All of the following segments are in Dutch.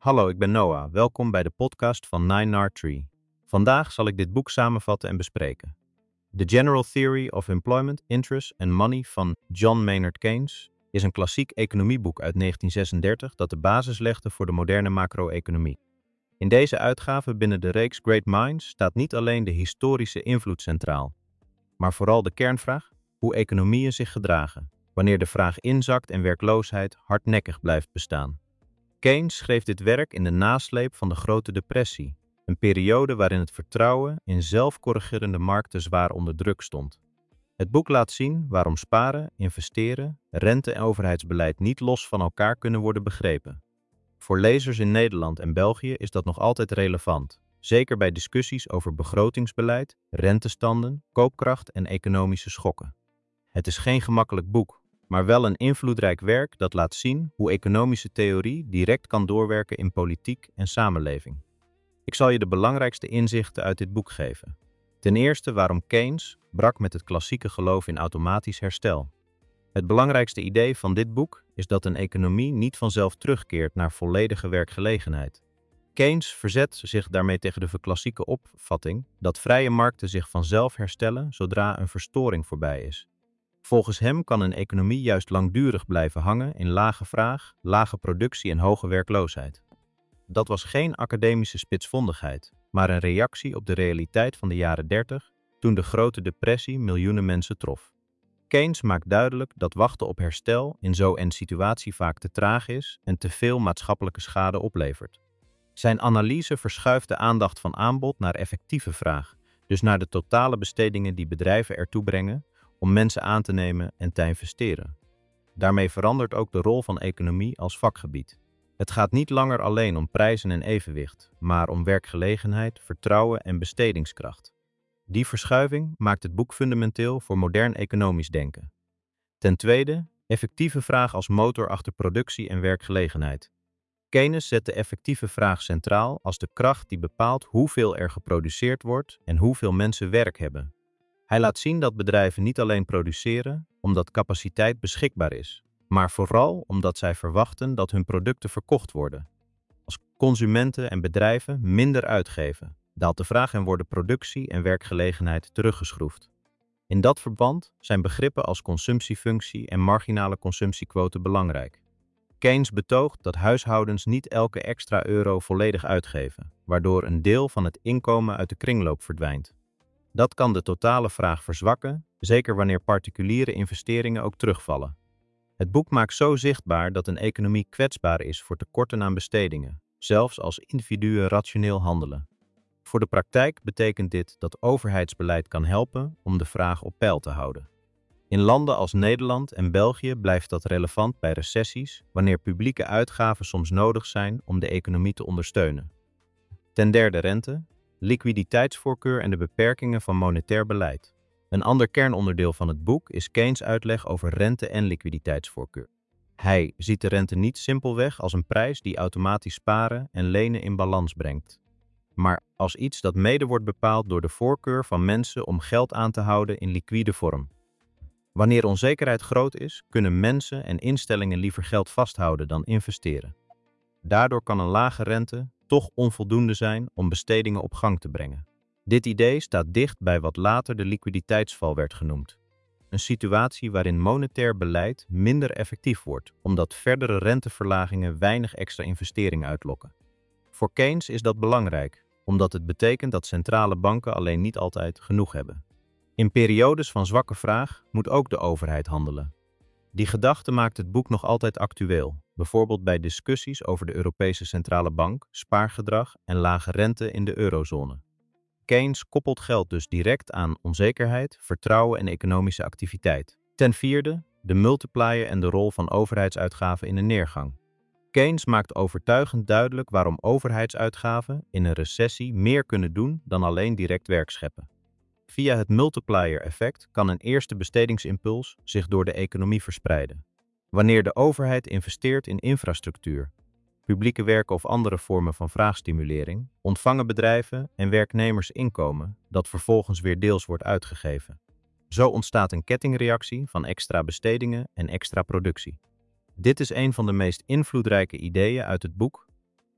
Hallo, ik ben Noah. Welkom bij de podcast van 9R3. Vandaag zal ik dit boek samenvatten en bespreken. The General Theory of Employment, Interest and Money van John Maynard Keynes is een klassiek economieboek uit 1936 dat de basis legde voor de moderne macro-economie. In deze uitgave binnen de reeks Great Minds staat niet alleen de historische invloed centraal, maar vooral de kernvraag hoe economieën zich gedragen, wanneer de vraag inzakt en werkloosheid hardnekkig blijft bestaan. Keynes schreef dit werk in de nasleep van de Grote Depressie, een periode waarin het vertrouwen in zelfcorrigerende markten zwaar onder druk stond. Het boek laat zien waarom sparen, investeren, rente en overheidsbeleid niet los van elkaar kunnen worden begrepen. Voor lezers in Nederland en België is dat nog altijd relevant, zeker bij discussies over begrotingsbeleid, rentestanden, koopkracht en economische schokken. Het is geen gemakkelijk boek, maar wel een invloedrijk werk dat laat zien hoe economische theorie direct kan doorwerken in politiek en samenleving. Ik zal je de belangrijkste inzichten uit dit boek geven. Ten eerste waarom Keynes brak met het klassieke geloof in automatisch herstel. Het belangrijkste idee van dit boek is dat een economie niet vanzelf terugkeert naar volledige werkgelegenheid. Keynes verzet zich daarmee tegen de klassieke opvatting dat vrije markten zich vanzelf herstellen zodra een verstoring voorbij is. Volgens hem kan een economie juist langdurig blijven hangen in lage vraag, lage productie en hoge werkloosheid. Dat was geen academische spitsvondigheid, maar een reactie op de realiteit van de jaren 30, toen de Grote Depressie miljoenen mensen trof. Keynes maakt duidelijk dat wachten op herstel in zo'n situatie vaak te traag is en te veel maatschappelijke schade oplevert. Zijn analyse verschuift de aandacht van aanbod naar effectieve vraag, dus naar de totale bestedingen die bedrijven ertoe brengen om mensen aan te nemen en te investeren. Daarmee verandert ook de rol van economie als vakgebied. Het gaat niet langer alleen om prijzen en evenwicht, maar om werkgelegenheid, vertrouwen en bestedingskracht. Die verschuiving maakt het boek fundamenteel voor modern economisch denken. Ten tweede, effectieve vraag als motor achter productie en werkgelegenheid. Keynes zet de effectieve vraag centraal als de kracht die bepaalt hoeveel er geproduceerd wordt en hoeveel mensen werk hebben. Hij laat zien dat bedrijven niet alleen produceren omdat capaciteit beschikbaar is, maar vooral omdat zij verwachten dat hun producten verkocht worden. Als consumenten en bedrijven minder uitgeven, daalt de vraag en worden productie en werkgelegenheid teruggeschroefd. In dat verband zijn begrippen als consumptiefunctie en marginale consumptiequote belangrijk. Keynes betoogt dat huishoudens niet elke extra euro volledig uitgeven, waardoor een deel van het inkomen uit de kringloop verdwijnt. Dat kan de totale vraag verzwakken, zeker wanneer particuliere investeringen ook terugvallen. Het boek maakt zo zichtbaar dat een economie kwetsbaar is voor tekorten aan bestedingen, zelfs als individuen rationeel handelen. Voor de praktijk betekent dit dat overheidsbeleid kan helpen om de vraag op peil te houden. In landen als Nederland en België blijft dat relevant bij recessies, wanneer publieke uitgaven soms nodig zijn om de economie te ondersteunen. Ten derde rente, liquiditeitsvoorkeur en de beperkingen van monetair beleid. Een ander kernonderdeel van het boek is Keynes' uitleg over rente en liquiditeitsvoorkeur. Hij ziet de rente niet simpelweg als een prijs die automatisch sparen en lenen in balans brengt, maar als iets dat mede wordt bepaald door de voorkeur van mensen om geld aan te houden in liquide vorm. Wanneer onzekerheid groot is, kunnen mensen en instellingen liever geld vasthouden dan investeren. Daardoor kan een lage rente toch onvoldoende zijn om bestedingen op gang te brengen. Dit idee staat dicht bij wat later de liquiditeitsval werd genoemd. Een situatie waarin monetair beleid minder effectief wordt, omdat verdere renteverlagingen weinig extra investeringen uitlokken. Voor Keynes is dat belangrijk, omdat het betekent dat centrale banken alleen niet altijd genoeg hebben. In periodes van zwakke vraag moet ook de overheid handelen. Die gedachte maakt het boek nog altijd actueel, bijvoorbeeld bij discussies over de Europese Centrale Bank, spaargedrag en lage rente in de eurozone. Keynes koppelt geld dus direct aan onzekerheid, vertrouwen en economische activiteit. Ten vierde, de multiplier en de rol van overheidsuitgaven in een neergang. Keynes maakt overtuigend duidelijk waarom overheidsuitgaven in een recessie meer kunnen doen dan alleen direct werk scheppen. Via het multiplier-effect kan een eerste bestedingsimpuls zich door de economie verspreiden. Wanneer de overheid investeert in infrastructuur, publieke werken of andere vormen van vraagstimulering, ontvangen bedrijven en werknemers inkomen dat vervolgens weer deels wordt uitgegeven. Zo ontstaat een kettingreactie van extra bestedingen en extra productie. Dit is een van de meest invloedrijke ideeën uit het boek,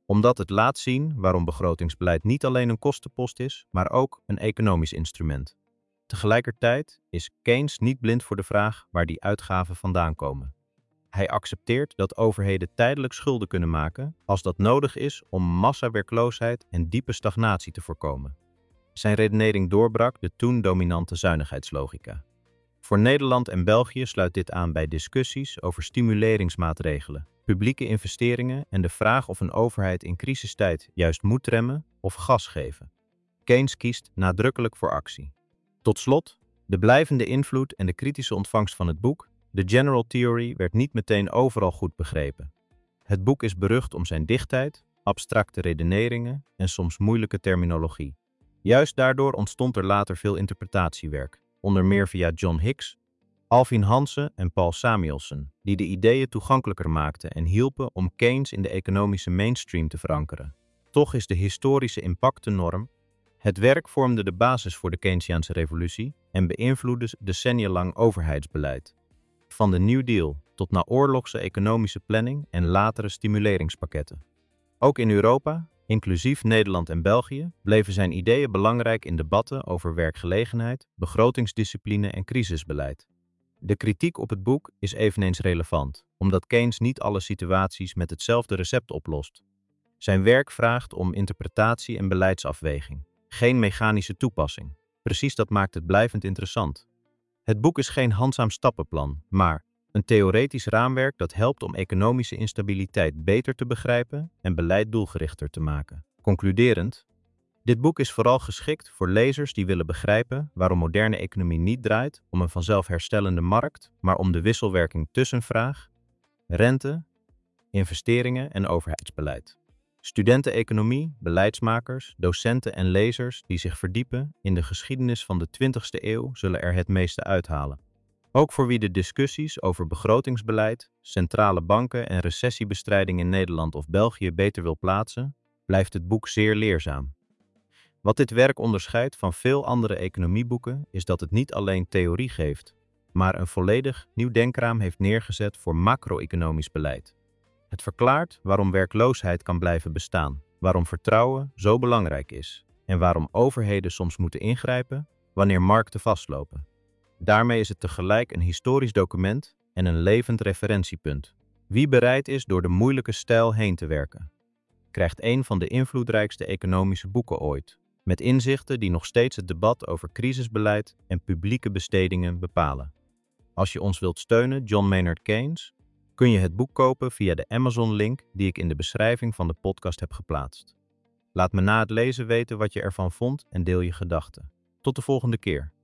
omdat het laat zien waarom begrotingsbeleid niet alleen een kostenpost is, maar ook een economisch instrument. Tegelijkertijd is Keynes niet blind voor de vraag waar die uitgaven vandaan komen. Hij accepteert dat overheden tijdelijk schulden kunnen maken als dat nodig is om massawerkloosheid en diepe stagnatie te voorkomen. Zijn redenering doorbrak de toen dominante zuinigheidslogica. Voor Nederland en België sluit dit aan bij discussies over stimuleringsmaatregelen, publieke investeringen en de vraag of een overheid in crisistijd juist moet remmen of gas geven. Keynes kiest nadrukkelijk voor actie. Tot slot, de blijvende invloed en de kritische ontvangst van het boek, The General Theory, werd niet meteen overal goed begrepen. Het boek is berucht om zijn dichtheid, abstracte redeneringen en soms moeilijke terminologie. Juist daardoor ontstond er later veel interpretatiewerk, onder meer via John Hicks, Alvin Hansen en Paul Samuelson, die de ideeën toegankelijker maakten en hielpen om Keynes in de economische mainstream te verankeren. Toch is de historische impact de norm. Het werk vormde de basis voor de Keynesiaanse revolutie en beïnvloedde decennia lang overheidsbeleid. Van de New Deal tot naoorlogse economische planning en latere stimuleringspakketten. Ook in Europa, inclusief Nederland en België, bleven zijn ideeën belangrijk in debatten over werkgelegenheid, begrotingsdiscipline en crisisbeleid. De kritiek op het boek is eveneens relevant, omdat Keynes niet alle situaties met hetzelfde recept oplost. Zijn werk vraagt om interpretatie en beleidsafweging, geen mechanische toepassing. Precies dat maakt het blijvend interessant. Het boek is geen handzaam stappenplan, maar een theoretisch raamwerk dat helpt om economische instabiliteit beter te begrijpen en beleid doelgerichter te maken. Concluderend, dit boek is vooral geschikt voor lezers die willen begrijpen waarom moderne economie niet draait om een vanzelf herstellende markt, maar om de wisselwerking tussen vraag, rente, investeringen en overheidsbeleid. Studenten-economie, beleidsmakers, docenten en lezers die zich verdiepen in de geschiedenis van de 20e eeuw zullen er het meeste uithalen. Ook voor wie de discussies over begrotingsbeleid, centrale banken en recessiebestrijding in Nederland of België beter wil plaatsen, blijft het boek zeer leerzaam. Wat dit werk onderscheidt van veel andere economieboeken is dat het niet alleen theorie geeft, maar een volledig nieuw denkraam heeft neergezet voor macro-economisch beleid. Het verklaart waarom werkloosheid kan blijven bestaan, waarom vertrouwen zo belangrijk is en waarom overheden soms moeten ingrijpen wanneer markten vastlopen. Daarmee is het tegelijk een historisch document en een levend referentiepunt. Wie bereid is door de moeilijke stijl heen te werken, krijgt een van de invloedrijkste economische boeken ooit, met inzichten die nog steeds het debat over crisisbeleid en publieke bestedingen bepalen. Als je ons wilt steunen, John Maynard Keynes, kun je het boek kopen via de Amazon-link die ik in de beschrijving van de podcast heb geplaatst. Laat me na het lezen weten wat je ervan vond en deel je gedachten. Tot de volgende keer.